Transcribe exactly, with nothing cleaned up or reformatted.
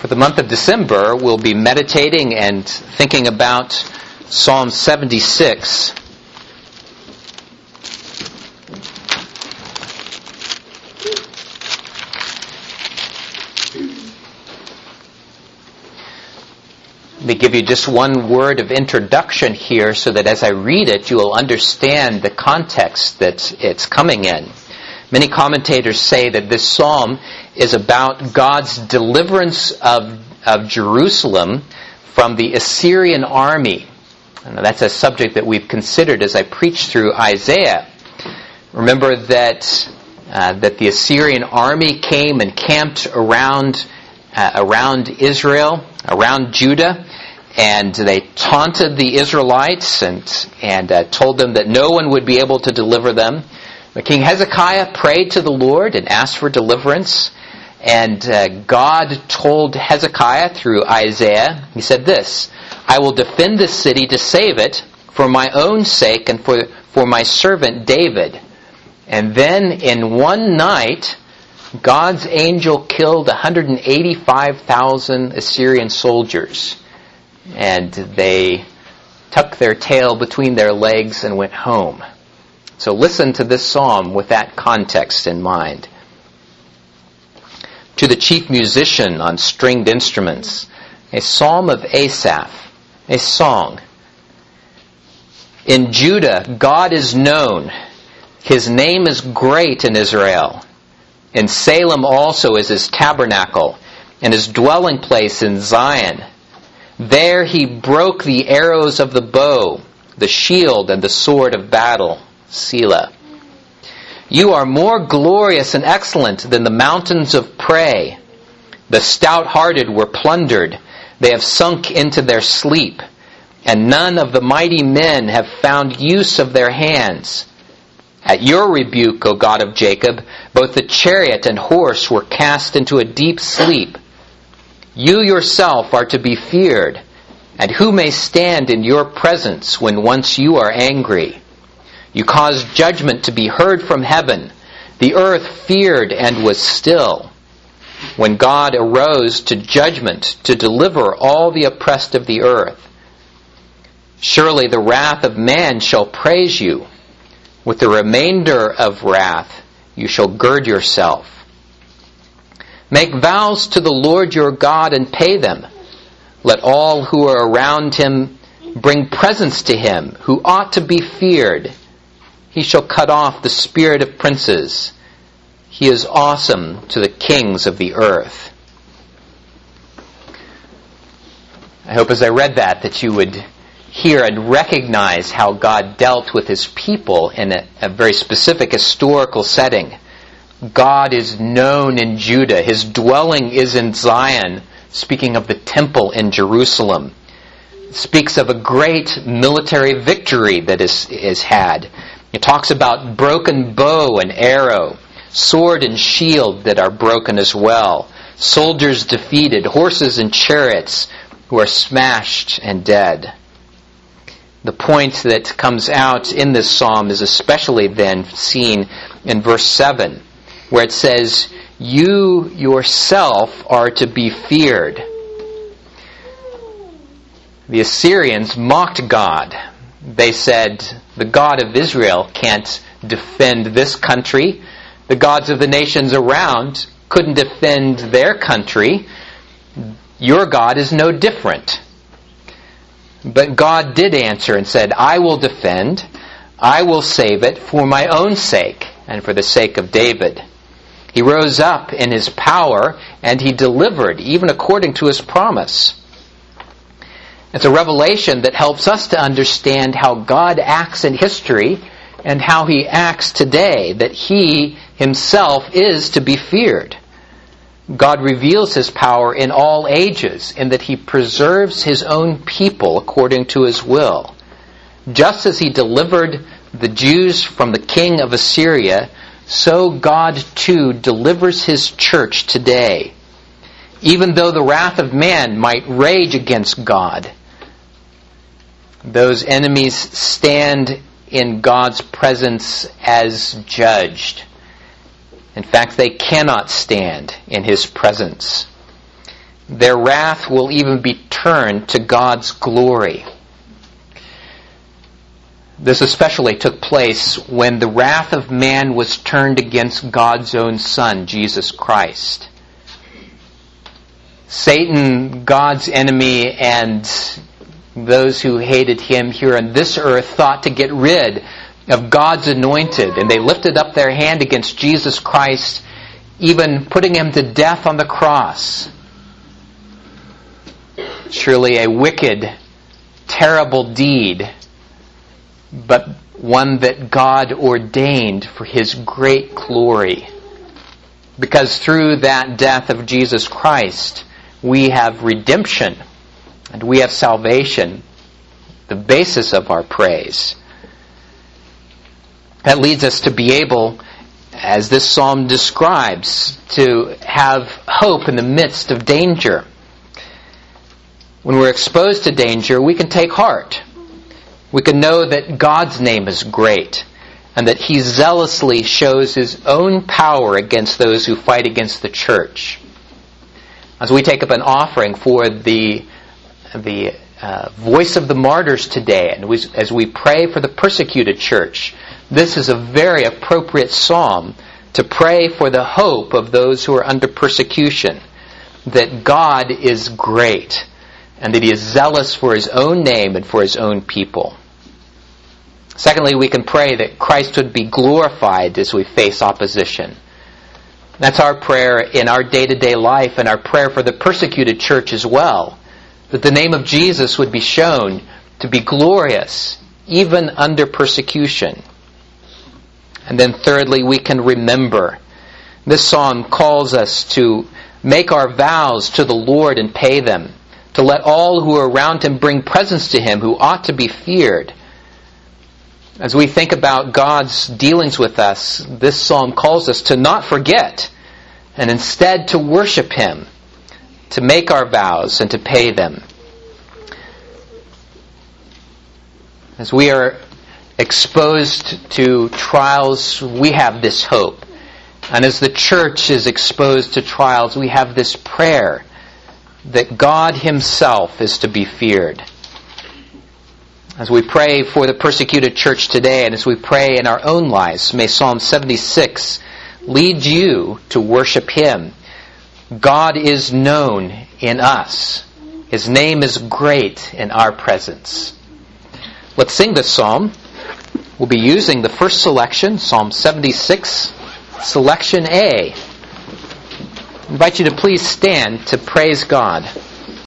For the month of December, we'll be meditating and thinking about Psalm seventy-six. Let me give you just one word of introduction here so that as I read it, you will understand the context that it's coming in. Many commentators say that this psalm is about God's deliverance of, of Jerusalem from the Assyrian army. And that's a subject that we've considered as I preach through Isaiah. Remember that uh, that the Assyrian army came and camped around uh, around Israel, around Judah, and they taunted the Israelites and and uh, told them that no one would be able to deliver them. But King Hezekiah prayed to the Lord and asked for deliverance, and uh, God told Hezekiah through Isaiah, he said this, "I will defend this city to save it for my own sake and for, for my servant David." And then in one night, God's angel killed one hundred eighty-five thousand Assyrian soldiers. And they tucked their tail between their legs and went home. So listen to this psalm with that context in mind. To the chief musician on stringed instruments, a psalm of Asaph, a song. In Judah, God is known. His name is great in Israel. In Salem also is his tabernacle, and his dwelling place in Zion. There he broke the arrows of the bow, the shield and the sword of battle. Selah. You are more glorious and excellent than the mountains of prey. The stout-hearted were plundered. They have sunk into their sleep, and none of the mighty men have found use of their hands. At your rebuke, O God of Jacob, both the chariot and horse were cast into a deep sleep. You yourself are to be feared, and who may stand in your presence when once you are angry? You caused judgment to be heard from heaven. The earth feared and was still. When God arose to judgment to deliver all the oppressed of the earth. Surely the wrath of man shall praise you. With the remainder of wrath you shall gird yourself. Make vows to the Lord your God and pay them. Let all who are around him bring presents to him who ought to be feared. He shall cut off the spirit of princes. He is awesome to the kings of the earth. I hope as I read that that you would hear and recognize how God dealt with his people in a, a very specific historical setting. God is known in Judah. His dwelling is in Zion, speaking of the temple in Jerusalem. It speaks of a great military victory that is, is had. It talks about broken bow and arrow, sword and shield that are broken as well, soldiers defeated, horses and chariots who are smashed and dead. The point that comes out in this psalm is especially then seen in verse seven, where it says, "You yourself are to be feared." The Assyrians mocked God. They said, the God of Israel can't defend this country. The gods of the nations around couldn't defend their country. Your God is no different. But God did answer and said, I will defend, I will save it for my own sake and for the sake of David. He rose up in his power and he delivered, even according to his promise. It's a revelation that helps us to understand how God acts in history and how he acts today, that he himself is to be feared. God reveals his power in all ages, in that he preserves his own people according to his will. Just as he delivered the Jews from the king of Assyria, so God too delivers his church today. Even though the wrath of man might rage against God, those enemies stand in God's presence as judged. In fact, they cannot stand in his presence. their wrath will even be turned to God's glory. This especially took place when the wrath of man was turned against God's own Son, Jesus Christ. Satan, God's enemy, and those who hated him here on this earth thought to get rid of God's anointed, and they lifted up their hand against Jesus Christ, even putting him to death on the cross. Surely a wicked, terrible deed, but one that God ordained for his great glory. Because through that death of Jesus Christ, we have redemption and we have salvation, the basis of our praise. That leads us to be able, as this psalm describes, to have hope in the midst of danger. When we're exposed to danger, we can take heart. We can know that God's name is great and that he zealously shows his own power against those who fight against the church. As we take up an offering for the, the uh, voice of the martyrs today, and we, as we pray for the persecuted church, this is a very appropriate psalm to pray for the hope of those who are under persecution, that God is great and that he is zealous for his own name and for his own people. Secondly, we can pray that Christ would be glorified as we face opposition. That's our prayer in our day-to-day life and our prayer for the persecuted church as well, that the name of Jesus would be shown to be glorious even under persecution. And then thirdly, we can remember. This psalm calls us to make our vows to the Lord and pay them, to let all who are around him bring presents to him who ought to be feared. As we think about God's dealings with us, this psalm calls us to not forget and instead to worship him, to make our vows and to pay them. As we are exposed to trials, we have this hope. And as the church is exposed to trials, we have this prayer that God himself is to be feared. As we pray for the persecuted church today, and as we pray in our own lives, may Psalm seventy-six lead you to worship him. God is known in us. His name is great in our presence. Let's sing this psalm. We'll be using the first selection, Psalm seventy-six, selection A. I invite you to please stand to praise God.